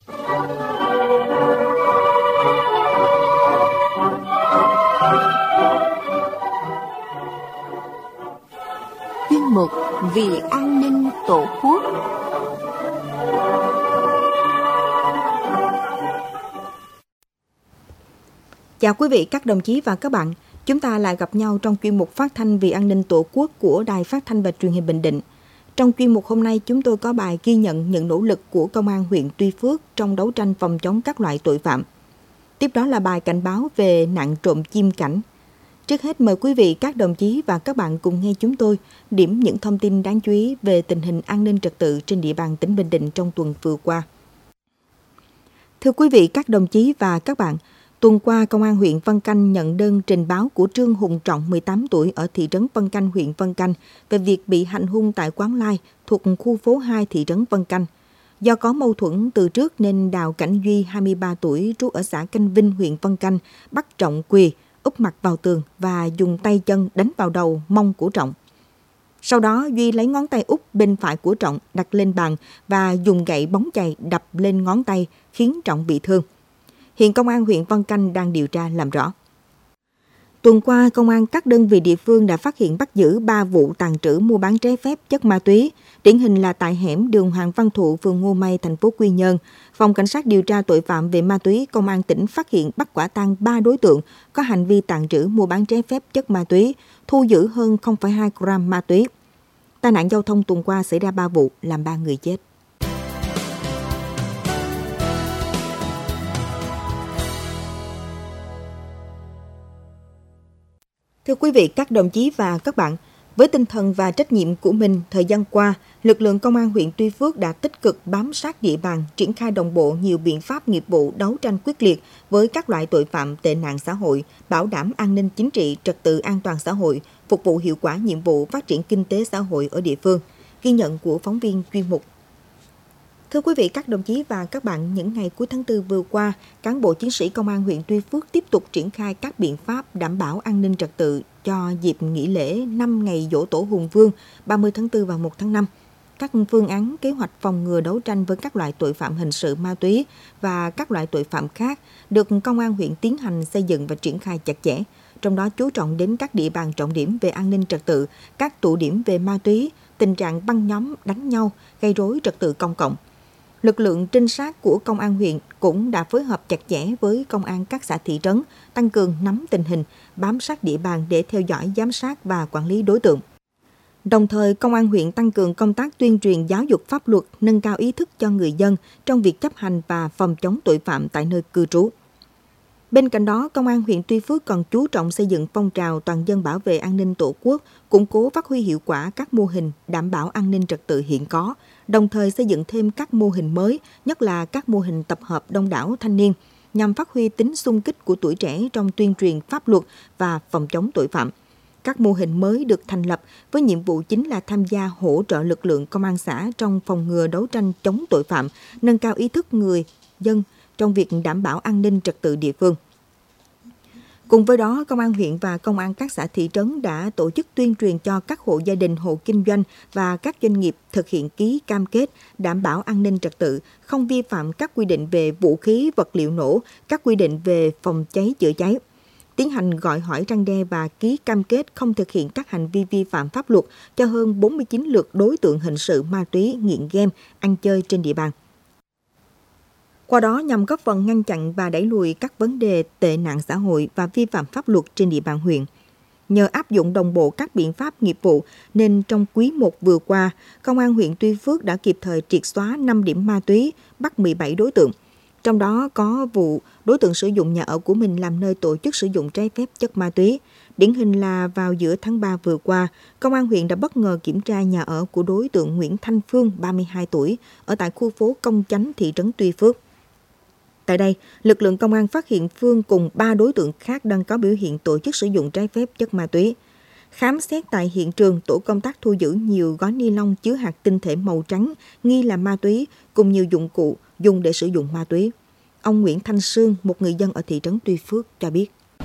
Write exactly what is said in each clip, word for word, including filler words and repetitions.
Chuyên mục Vì an ninh Tổ quốc. Chào quý vị, các đồng chí và các bạn. Chúng ta lại gặp nhau trong chuyên mục phát thanh Vì an ninh Tổ quốc của Đài Phát thanh và Truyền hình Bình Định. Trong chuyên mục hôm nay, chúng tôi có bài ghi nhận những nỗ lực của Công an huyện Tuy Phước trong đấu tranh phòng chống các loại tội phạm. Tiếp đó là bài cảnh báo về nạn trộm chim cảnh. Trước hết mời quý vị, các đồng chí và các bạn cùng nghe chúng tôi điểm những thông tin đáng chú ý về tình hình an ninh trật tự trên địa bàn tỉnh Bình Định trong tuần vừa qua. Thưa quý vị, các đồng chí và các bạn, tuần qua, Công an huyện Vân Canh nhận đơn trình báo của Trương Hùng Trọng, mười tám tuổi, ở thị trấn Vân Canh, huyện Vân Canh, về việc bị hành hung tại quán Lai thuộc khu phố hai thị trấn Vân Canh. Do có mâu thuẫn từ trước nên Đào Cảnh Duy, hai mươi ba tuổi, trú ở xã Canh Vinh, huyện Vân Canh, bắt Trọng quỳ, úp mặt vào tường và dùng tay chân đánh vào đầu, mông của Trọng. Sau đó, Duy lấy ngón tay út bên phải của Trọng đặt lên bàn và dùng gậy bóng chày đập lên ngón tay, khiến Trọng bị thương. Hiện Công an huyện Vân Canh đang điều tra làm rõ. Tuần qua, Công an các đơn vị địa phương đã phát hiện bắt giữ ba vụ tàng trữ mua bán trái phép chất ma túy. Điển hình là tại hẻm đường Hoàng Văn Thụ, phường Ngô Mây, thành phố Quy Nhơn. Phòng Cảnh sát điều tra tội phạm về ma túy Công an tỉnh phát hiện bắt quả tang ba đối tượng có hành vi tàng trữ mua bán trái phép chất ma túy, thu giữ hơn không phẩy hai gram ma túy. Tai nạn giao thông tuần qua xảy ra ba vụ, làm ba người chết. Thưa quý vị, các đồng chí và các bạn, với tinh thần và trách nhiệm của mình, thời gian qua, lực lượng Công an huyện Tuy Phước đã tích cực bám sát địa bàn, triển khai đồng bộ nhiều biện pháp nghiệp vụ đấu tranh quyết liệt với các loại tội phạm tệ nạn xã hội, bảo đảm an ninh chính trị, trật tự an toàn xã hội, phục vụ hiệu quả nhiệm vụ phát triển kinh tế xã hội ở địa phương. Ghi nhận của phóng viên chuyên mục. Thưa quý vị, các đồng chí và các bạn, những ngày cuối tháng tư vừa qua, cán bộ chiến sĩ Công an huyện Tuy Phước tiếp tục triển khai các biện pháp đảm bảo an ninh trật tự cho dịp nghỉ lễ năm ngày Giỗ Tổ Hùng Vương ba mươi tháng tư và một tháng năm. Các phương án, kế hoạch phòng ngừa đấu tranh với các loại tội phạm hình sự ma túy và các loại tội phạm khác được Công an huyện tiến hành xây dựng và triển khai chặt chẽ, trong đó chú trọng đến các địa bàn trọng điểm về an ninh trật tự, các tụ điểm về ma túy, tình trạng băng nhóm đánh nhau, gây rối trật tự công cộng. Lực lượng trinh sát của Công an huyện cũng đã phối hợp chặt chẽ với Công an các xã thị trấn, tăng cường nắm tình hình, bám sát địa bàn để theo dõi, giám sát và quản lý đối tượng. Đồng thời, Công an huyện tăng cường công tác tuyên truyền giáo dục pháp luật, nâng cao ý thức cho người dân trong việc chấp hành và phòng chống tội phạm tại nơi cư trú. Bên cạnh đó, Công an huyện Tuy Phước còn chú trọng xây dựng phong trào toàn dân bảo vệ an ninh Tổ quốc, củng cố phát huy hiệu quả các mô hình đảm bảo an ninh trật tự hiện có, đồng thời xây dựng thêm các mô hình mới, nhất là các mô hình tập hợp đông đảo thanh niên, nhằm phát huy tính xung kích của tuổi trẻ trong tuyên truyền pháp luật và phòng chống tội phạm. Các mô hình mới được thành lập với nhiệm vụ chính là tham gia hỗ trợ lực lượng công an xã trong phòng ngừa đấu tranh chống tội phạm, nâng cao ý thức người dân trong việc đảm bảo an ninh trật tự địa phương. Cùng với đó, Công an huyện và Công an các xã thị trấn đã tổ chức tuyên truyền cho các hộ gia đình, hộ kinh doanh và các doanh nghiệp thực hiện ký cam kết đảm bảo an ninh trật tự, không vi phạm các quy định về vũ khí, vật liệu nổ, các quy định về phòng cháy chữa cháy. Tiến hành gọi hỏi răn đe và ký cam kết không thực hiện các hành vi vi phạm pháp luật cho hơn bốn mươi chín lượt đối tượng hình sự ma túy, nghiện game, ăn chơi trên địa bàn. Qua đó nhằm góp phần ngăn chặn và đẩy lùi các vấn đề tệ nạn xã hội và vi phạm pháp luật trên địa bàn huyện. Nhờ áp dụng đồng bộ các biện pháp nghiệp vụ nên trong quý một vừa qua, Công an huyện Tuy Phước đã kịp thời triệt xóa năm điểm ma túy, bắt mười bảy đối tượng. Trong đó có vụ đối tượng sử dụng nhà ở của mình làm nơi tổ chức sử dụng trái phép chất ma túy. Điển hình là vào giữa tháng ba vừa qua, Công an huyện đã bất ngờ kiểm tra nhà ở của đối tượng Nguyễn Thanh Phương, ba mươi hai tuổi, ở tại khu phố Công Chánh, thị trấn Tuy Phước. Tại đây, lực lượng công an phát hiện Phương cùng ba đối tượng khác đang có biểu hiện tổ chức sử dụng trái phép chất ma túy. Khám xét tại hiện trường, tổ công tác thu giữ nhiều gói ni lông chứa hạt tinh thể màu trắng nghi là ma túy cùng nhiều dụng cụ dùng để sử dụng ma túy. Ông Nguyễn Thanh Sương, một người dân ở thị trấn Tuy Phước cho biết.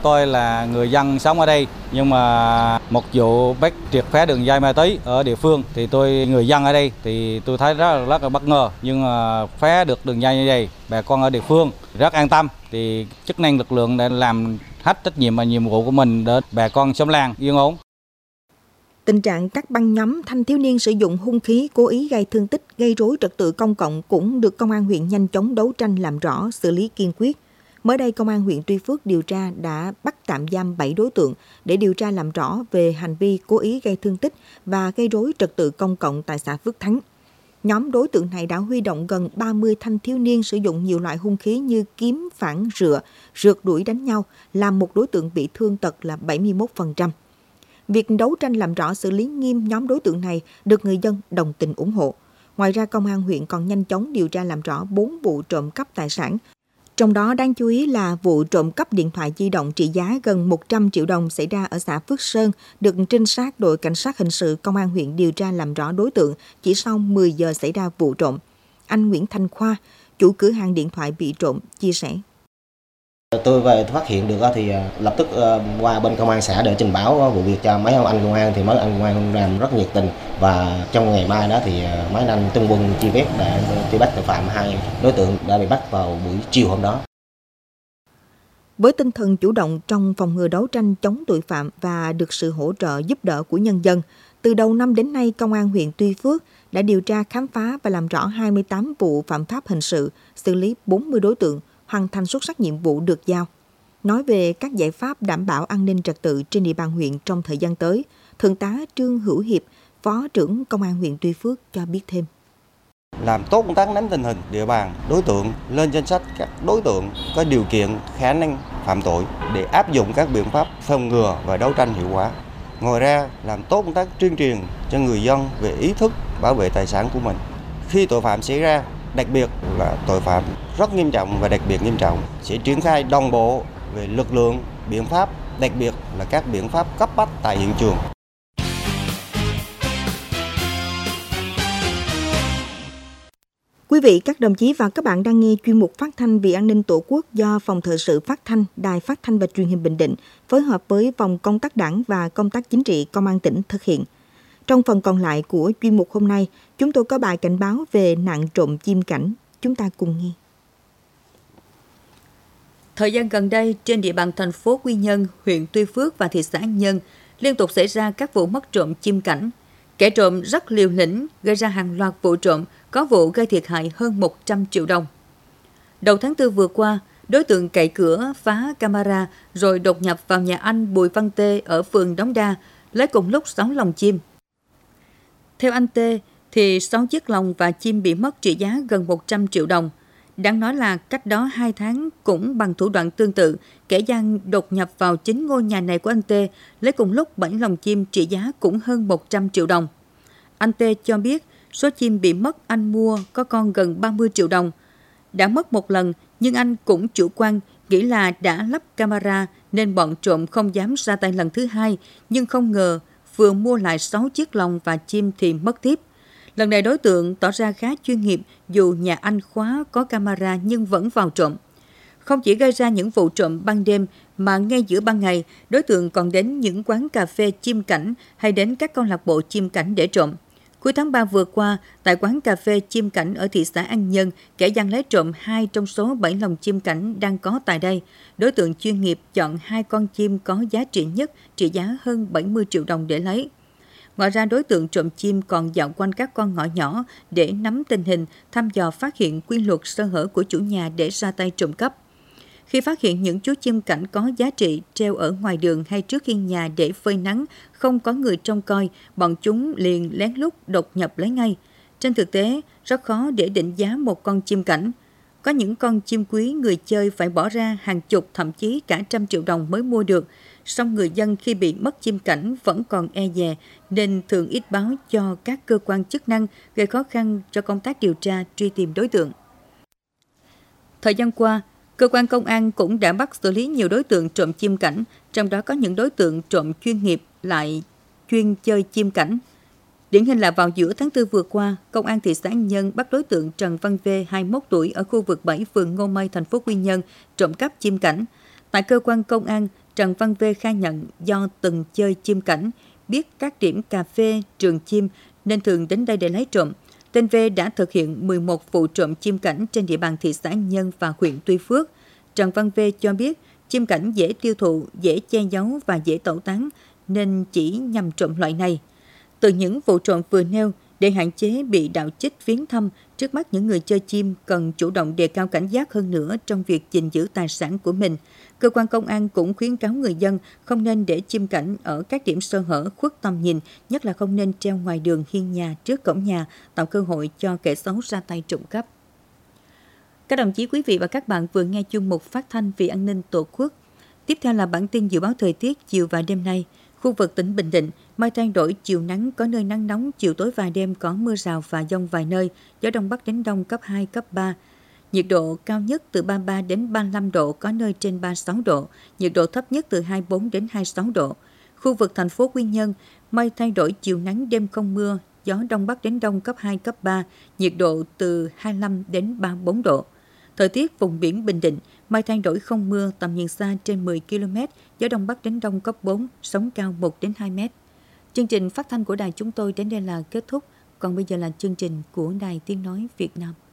Tôi là người dân sống ở đây, nhưng mà một vụ bắt triệt phá đường dây ma túy ở địa phương thì tôi người dân ở đây thì tôi thấy rất là, rất là bất ngờ, nhưng mà phá được đường dây như vậy, bà con ở địa phương rất an tâm, thì chức năng lực lượng đã làm hết trách nhiệm và nhiệm vụ của mình để bà con xóm làng yên ổn. Tình trạng các băng nhóm thanh thiếu niên sử dụng hung khí cố ý gây thương tích, gây rối trật tự công cộng cũng được Công an huyện nhanh chóng đấu tranh làm rõ, xử lý kiên quyết. Mới đây, Công an huyện Tuy Phước điều tra đã bắt tạm giam bảy đối tượng để điều tra làm rõ về hành vi cố ý gây thương tích và gây rối trật tự công cộng tại xã Phước Thắng. Nhóm đối tượng này đã huy động gần ba mươi thanh thiếu niên sử dụng nhiều loại hung khí như kiếm, phản, rựa, rượt đuổi đánh nhau, làm một đối tượng bị thương tật là bảy mươi mốt phần trăm. Việc đấu tranh làm rõ xử lý nghiêm nhóm đối tượng này được người dân đồng tình ủng hộ. Ngoài ra, Công an huyện còn nhanh chóng điều tra làm rõ bốn vụ trộm cắp tài sản. Trong đó đáng chú ý là vụ trộm cắp điện thoại di động trị giá gần một trăm triệu đồng xảy ra ở xã Phước Sơn, được trinh sát đội cảnh sát hình sự Công an huyện điều tra làm rõ đối tượng chỉ sau mười giờ xảy ra vụ trộm. Anh Nguyễn Thanh Khoa, chủ cửa hàng điện thoại bị trộm, chia sẻ. Tôi về phát hiện được thì lập tức qua bên công an xã để trình báo vụ việc cho mấy ông anh công an, thì mấy anh công an làm rất nhiệt tình, và trong ngày mai đó thì mấy anh tung quân truy vết để truy bắt tội phạm. Hai đối tượng đã bị bắt vào buổi chiều hôm đó. Với tinh thần chủ động trong phòng ngừa đấu tranh chống tội phạm và được sự hỗ trợ giúp đỡ của nhân dân, từ đầu năm đến nay, Công an huyện Tuy Phước đã điều tra khám phá và làm rõ hai mươi tám vụ phạm pháp hình sự, xử lý bốn mươi đối tượng, hoàn thành xuất sắc nhiệm vụ được giao. Nói về các giải pháp đảm bảo an ninh trật tự trên địa bàn huyện trong thời gian tới, Thượng tá Trương Hữu Hiệp, Phó trưởng Công an huyện Tuy Phước cho biết thêm. Làm tốt công tác nắm tình hình địa bàn, đối tượng, lên danh sách các đối tượng có điều kiện khả năng phạm tội để áp dụng các biện pháp phòng ngừa và đấu tranh hiệu quả. Ngoài ra, làm tốt công tác tuyên truyền cho người dân về ý thức bảo vệ tài sản của mình. Khi tội phạm xảy ra, đặc biệt là tội phạm rất nghiêm trọng và đặc biệt nghiêm trọng, sẽ triển khai đồng bộ về lực lượng, biện pháp, đặc biệt là các biện pháp cấp bách tại hiện trường. Quý vị, các đồng chí và các bạn đang nghe chuyên mục phát thanh vì an ninh Tổ quốc do Phòng Thời sự Phát thanh, Đài Phát thanh và Truyền hình Bình Định phối hợp với Phòng Công tác Đảng và Công tác Chính trị Công an tỉnh thực hiện. Trong phần còn lại của chuyên mục hôm nay, chúng tôi có bài cảnh báo về nạn trộm chim cảnh. Chúng ta cùng nghe. Thời gian gần đây, trên địa bàn thành phố Quy Nhơn, huyện Tuy Phước và thị xã An Nhơn liên tục xảy ra các vụ mất trộm chim cảnh. Kẻ trộm rất liều lĩnh, gây ra hàng loạt vụ trộm, có vụ gây thiệt hại hơn một trăm triệu đồng. Đầu tháng tư vừa qua, đối tượng cậy cửa, phá camera rồi đột nhập vào nhà anh Bùi Văn Tê ở phường Đống Đa, lấy cùng lúc sáu lồng chim. Theo anh Tê, thì sáu chiếc lồng và chim bị mất trị giá gần một trăm triệu đồng. Đáng nói là cách đó hai tháng cũng bằng thủ đoạn tương tự, kẻ gian đột nhập vào chính ngôi nhà này của anh Tê, lấy cùng lúc bảy lồng chim trị giá cũng hơn một trăm triệu đồng. Anh Tê cho biết số chim bị mất anh mua có con gần ba mươi triệu đồng. Đã mất một lần nhưng anh cũng chủ quan, nghĩ là đã lắp camera nên bọn trộm không dám ra tay lần thứ hai, nhưng không ngờ vừa mua lại sáu chiếc lồng và chim thì mất tiếp. Lần này đối tượng tỏ ra khá chuyên nghiệp, dù nhà anh khóa có camera nhưng vẫn vào trộm. Không chỉ gây ra những vụ trộm ban đêm mà ngay giữa ban ngày, đối tượng còn đến những quán cà phê chim cảnh hay đến các câu lạc bộ chim cảnh để trộm. Cuối tháng ba vừa qua, tại quán cà phê chim cảnh ở thị xã An Nhơn, kẻ gian lấy trộm hai trong số bảy lồng chim cảnh đang có tại đây. Đối tượng chuyên nghiệp chọn hai con chim có giá trị nhất, trị giá hơn bảy mươi triệu đồng để lấy. Ngoài ra, đối tượng trộm chim còn dạo quanh các con ngõ nhỏ để nắm tình hình, thăm dò phát hiện quy luật sơ hở của chủ nhà để ra tay trộm cắp. Khi phát hiện những chú chim cảnh có giá trị treo ở ngoài đường hay trước hiên nhà để phơi nắng, không có người trông coi, bọn chúng liền lén lút đột nhập lấy ngay. Trên thực tế, rất khó để định giá một con chim cảnh. Có những con chim quý người chơi phải bỏ ra hàng chục thậm chí cả trăm triệu đồng mới mua được. Song người dân khi bị mất chim cảnh vẫn còn e dè nên thường ít báo cho các cơ quan chức năng, gây khó khăn cho công tác điều tra truy tìm đối tượng. Thời gian qua, cơ quan công an cũng đã bắt xử lý nhiều đối tượng trộm chim cảnh, trong đó có những đối tượng trộm chuyên nghiệp lại chuyên chơi chim cảnh. Điển hình là vào giữa tháng tư vừa qua, Công an thị xã An Nhơn bắt đối tượng Trần Văn V, hai mươi mốt tuổi, ở khu vực bảy phường Ngô Mây, thành phố Quy Nhơn, trộm cắp chim cảnh. Tại cơ quan công an, Trần Văn V khai nhận do từng chơi chim cảnh, biết các điểm cà phê, trường chim nên thường đến đây để lấy trộm. Tên V đã thực hiện mười một vụ trộm chim cảnh trên địa bàn thị xã Nhân và huyện Tuy Phước. Trần Văn V cho biết chim cảnh dễ tiêu thụ, dễ che giấu và dễ tẩu tán nên chỉ nhằm trộm loại này. Từ những vụ trộm vừa nêu, để hạn chế bị đạo trích viếng thăm, trước mắt những người chơi chim cần chủ động đề cao cảnh giác hơn nữa trong việc gìn giữ tài sản của mình. Cơ quan công an cũng khuyến cáo người dân không nên để chim cảnh ở các điểm sơ hở khuất tầm nhìn, nhất là không nên treo ngoài đường, hiên nhà, trước cổng nhà, tạo cơ hội cho kẻ xấu ra tay trộm cắp. Các đồng chí, quý vị và các bạn vừa nghe chuyên mục phát thanh vì an ninh Tổ quốc. Tiếp theo là bản tin dự báo thời tiết chiều và đêm nay. Khu vực tỉnh Bình Định, mây thay đổi, chiều nắng, có nơi nắng nóng, chiều tối và đêm có mưa rào và dông vài nơi, gió đông bắc đến đông cấp hai, cấp ba. Nhiệt độ cao nhất từ ba mươi ba đến ba mươi lăm độ, có nơi trên ba mươi sáu độ, nhiệt độ thấp nhất từ hai mươi bốn đến hai mươi sáu độ. Khu vực thành phố Quy Nhơn, mây thay đổi, chiều nắng, đêm không mưa, gió đông bắc đến đông cấp hai, cấp ba, nhiệt độ từ hai mươi lăm đến ba mươi bốn độ. Thời tiết vùng biển Bình Định, mây thay đổi không mưa, tầm nhìn xa trên mười ki lô mét, gió đông bắc đến đông cấp bốn, sóng cao một đến hai mét. Chương trình phát thanh của đài chúng tôi đến đây là kết thúc, còn bây giờ là chương trình của Đài Tiếng Nói Việt Nam.